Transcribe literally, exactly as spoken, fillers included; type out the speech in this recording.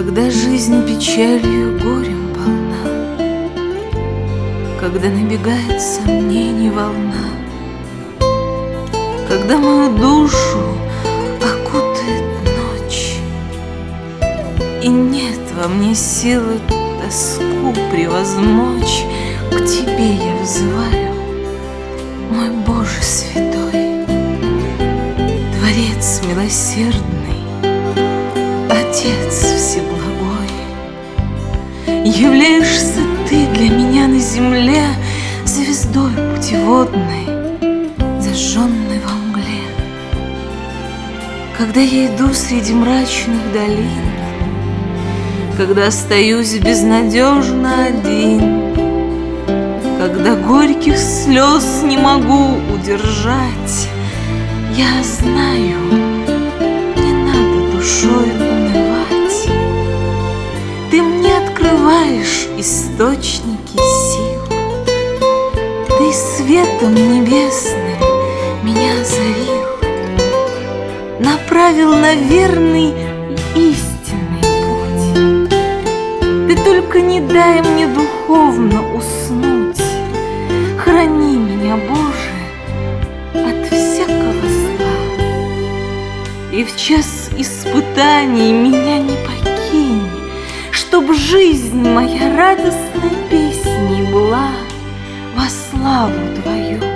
Когда жизнь печалью и горем полна, когда набегает сомнений волна, когда мою душу окутает ночь, и нет во мне силы тоску превозмочь, к Тебе я взываю, мой Боже святой, Творец милосердный, Отец всеблагой. Являешься Ты для меня на земле звездой путеводной, зажженной во мгле. Когда я иду среди мрачных долин, когда остаюсь безнадежно один, когда горьких слез не могу удержать, я знаю, не надо душой унывать. Ты мне открываешь источники сил, Ты светом небесным меня озарил, направил на верный и истинный путь. Ты только не дай мне духовно уснуть, храни меня, Боже, от всякого зла. И в час испытаний меня не покинь, чтоб жизнь моя радостной песней была во славу Твою.